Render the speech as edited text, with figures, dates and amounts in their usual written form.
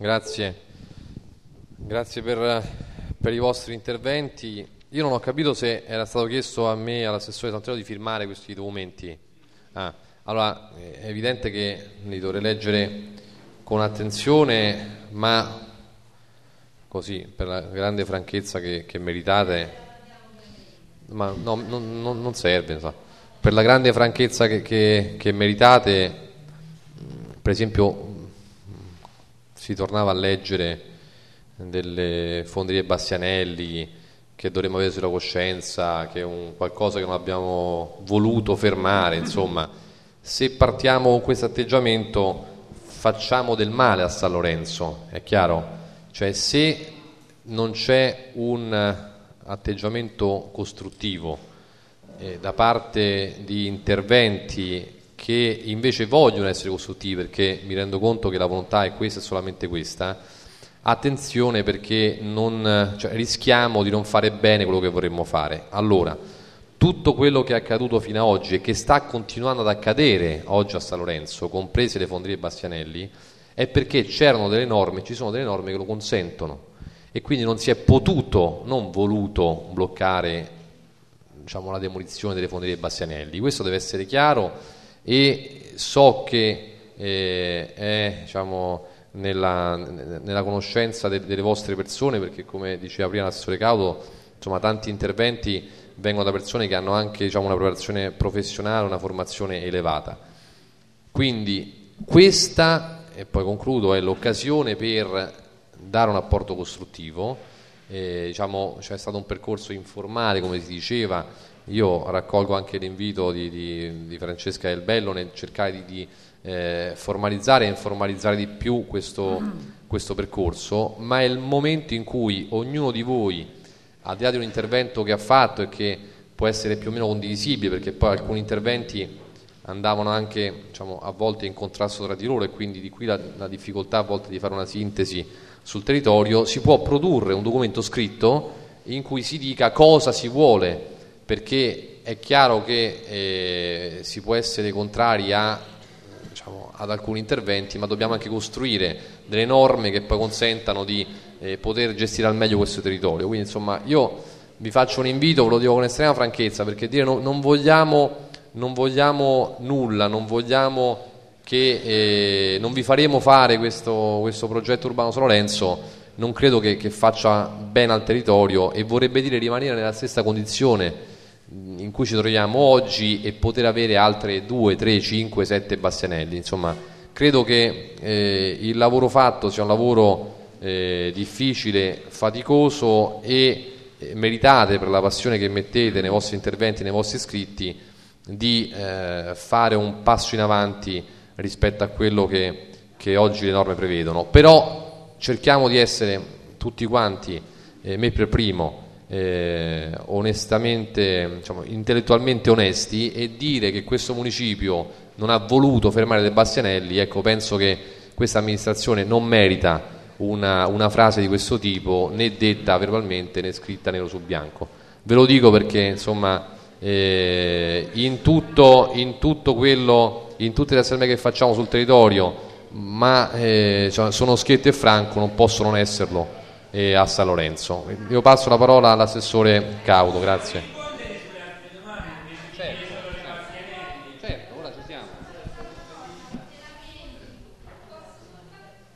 Grazie per i vostri interventi. Io non ho capito se era stato chiesto a me e all'assessore Santoro di firmare questi documenti. Allora è evidente che li dovrei leggere con attenzione, ma così, per la grande franchezza che meritate, ma no, non serve, so. Per la grande franchezza che meritate, per esempio, si tornava a leggere delle fonderie Bastianelli che dovremmo avere sulla coscienza, che è un qualcosa che non abbiamo voluto fermare. Insomma, se partiamo con questo atteggiamento facciamo del male a San Lorenzo, è chiaro? Cioè, se non c'è un atteggiamento costruttivo da parte di interventi che invece vogliono essere costruttivi, perché mi rendo conto che la volontà è questa e solamente questa, attenzione, perché rischiamo di non fare bene quello che vorremmo fare. Allora, tutto quello che è accaduto fino ad oggi e che sta continuando ad accadere oggi a San Lorenzo, comprese le fonderie Bastianelli, è perché c'erano delle norme, ci sono delle norme che lo consentono, e quindi non si è potuto, non voluto bloccare, diciamo, la demolizione delle fonderie Bastianelli. Questo deve essere chiaro, e so che è, diciamo, nella conoscenza delle vostre persone, perché come diceva prima l'assessore Caudo, insomma, tanti interventi vengono da persone che hanno anche, diciamo, una preparazione professionale, una formazione elevata. Quindi questa, e poi concludo, è l'occasione per dare un apporto costruttivo. Diciamo, c'è stato un percorso informale, come si diceva. Io raccolgo anche l'invito di Francesca Del Bello nel cercare di formalizzare e informalizzare di più questo percorso, ma è il momento in cui ognuno di voi, al di là di un intervento che ha fatto e che può essere più o meno condivisibile, perché poi alcuni interventi andavano anche, diciamo, a volte in contrasto tra di loro, e quindi di qui la difficoltà a volte di fare una sintesi sul territorio, si può produrre un documento scritto in cui si dica cosa si vuole, perché è chiaro che si può essere contrari diciamo, ad alcuni interventi, ma dobbiamo anche costruire delle norme che poi consentano di poter gestire al meglio questo territorio. Quindi, insomma, io vi faccio un invito, ve lo dico con estrema franchezza, perché dire non vogliamo nulla, non vogliamo che non vi faremo fare questo progetto urbano San Lorenzo, non credo che faccia bene al territorio, e vorrebbe dire rimanere nella stessa condizione in cui ci troviamo oggi e poter avere altre 2, 3, 5, 7 Bastianelli. Insomma, credo che il lavoro fatto sia un lavoro difficile, faticoso, e meritate, per la passione che mettete nei vostri interventi, nei vostri scritti, di fare un passo in avanti rispetto a quello che oggi le norme prevedono. Però cerchiamo di essere tutti quanti, me per primo, onestamente, diciamo, intellettualmente onesti, e dire che questo municipio non ha voluto fermare le Bastianelli. Ecco, penso che questa amministrazione non merita una frase di questo tipo, né detta verbalmente né scritta nero su bianco. Ve lo dico perché, insomma, in tutto quello, in tutte le azioni che facciamo sul territorio, ma sono schietto e franco, non possono non esserlo a San Lorenzo. Io passo la parola all'assessore Caudo. Grazie.